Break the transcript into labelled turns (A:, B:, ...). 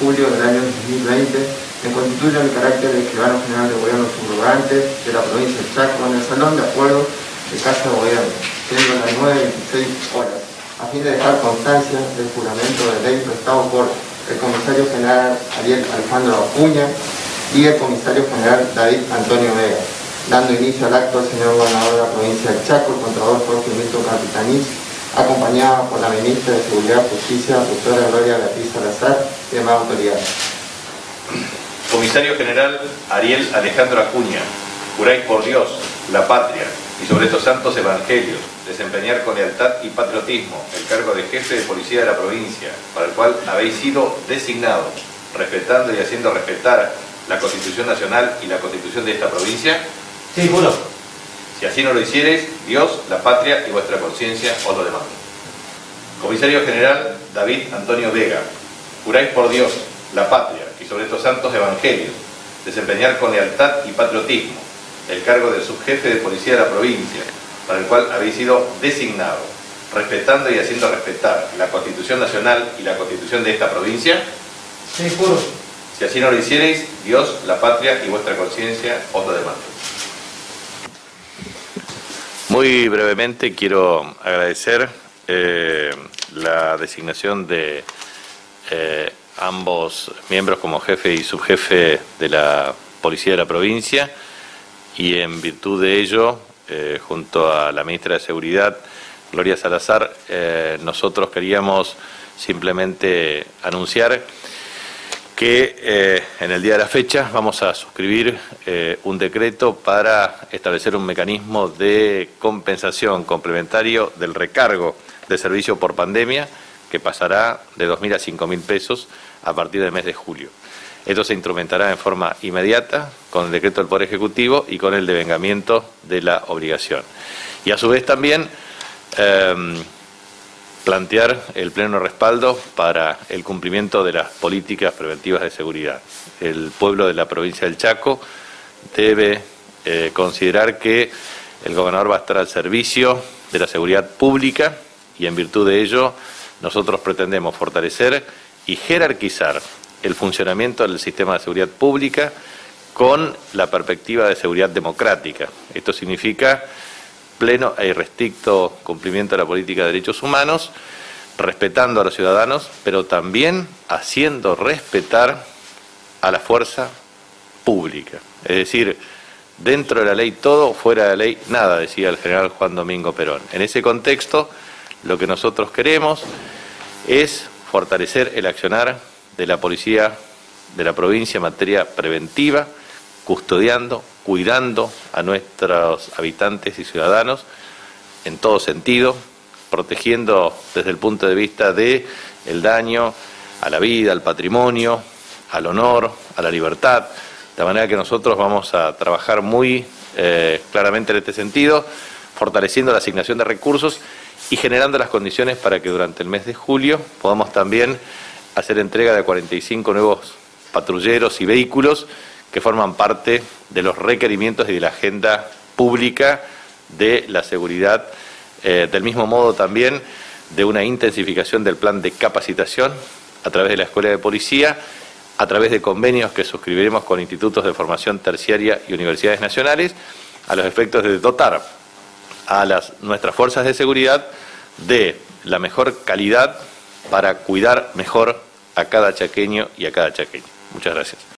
A: julio del año 2020, me constituyo en el carácter de escribano general de gobierno subrogante de la provincia del Chaco en el salón de acuerdo de Casa de Gobierno, siendo las 9:26 horas, a fin de dejar constancia del juramento de ley prestado por el comisario general Ariel Alejandro Acuña y el comisario general David Antonio Vega, dando inicio al acto al señor gobernador de la provincia del Chaco, el contralor Jorge Milton Capitanich, acompañada por la ministra de Seguridad y Justicia, doctora Gloria Beatriz Salazar, y demás autoridades.
B: Comisario general Ariel Alejandro Acuña, juráis por Dios, la patria y sobre estos santos evangelios desempeñar con lealtad y patriotismo el cargo de jefe de policía de la provincia, para el cual habéis sido designado, respetando y haciendo respetar la Constitución Nacional y la Constitución de esta provincia.
C: Sí, juro.
B: Si así no lo hiciereis, Dios, la patria y vuestra conciencia os lo demandan. Comisario general David Antonio Vega, juráis por Dios, la patria y sobre estos santos evangelios desempeñar con lealtad y patriotismo el cargo de subjefe de policía de la provincia, para el cual habéis sido designado, respetando y haciendo respetar la Constitución Nacional y la Constitución de esta provincia.
C: Sí, juro.
B: Si así no lo hiciereis, Dios, la patria y vuestra conciencia os lo demandan. Muy brevemente quiero agradecer la designación de ambos miembros como jefe y subjefe de la Policía de la provincia, y en virtud de ello, junto a la ministra de Seguridad, Gloria Salazar, nosotros queríamos simplemente anunciar que en el día de la fecha vamos a suscribir un decreto para establecer un mecanismo de compensación complementario del recargo de servicio por pandemia, que pasará de 2.000 a 5.000 pesos a partir del mes de julio. Esto se instrumentará en forma inmediata con el decreto del Poder Ejecutivo y con el devengamiento de la obligación. Y a su vez también plantear el pleno respaldo para el cumplimiento de las políticas preventivas de seguridad. El pueblo de la provincia del Chaco debe considerar que el gobernador va a estar al servicio de la seguridad pública, y en virtud de ello nosotros pretendemos fortalecer y jerarquizar el funcionamiento del sistema de seguridad pública con la perspectiva de seguridad democrática. Esto significa pleno e irrestricto cumplimiento de la política de derechos humanos, respetando a los ciudadanos, pero también haciendo respetar a la fuerza pública. Es decir, dentro de la ley todo, fuera de la ley nada, decía el general Juan Domingo Perón. En ese contexto, lo que nosotros queremos es fortalecer el accionar de la policía de la provincia en materia preventiva, custodiando, cuidando a nuestros habitantes y ciudadanos en todo sentido, protegiendo desde el punto de vista de el daño a la vida, al patrimonio, al honor, a la libertad. De manera que nosotros vamos a trabajar muy claramente en este sentido, fortaleciendo la asignación de recursos y generando las condiciones para que durante el mes de julio podamos también hacer entrega de 45 nuevos patrulleros y vehículos que forman parte de los requerimientos y de la agenda pública de la seguridad, del mismo modo también de una intensificación del plan de capacitación a través de la Escuela de Policía, a través de convenios que suscribiremos con institutos de formación terciaria y universidades nacionales, a los efectos de dotar a nuestras fuerzas de seguridad de la mejor calidad para cuidar mejor a cada chaqueño y a cada chaqueña. Muchas gracias.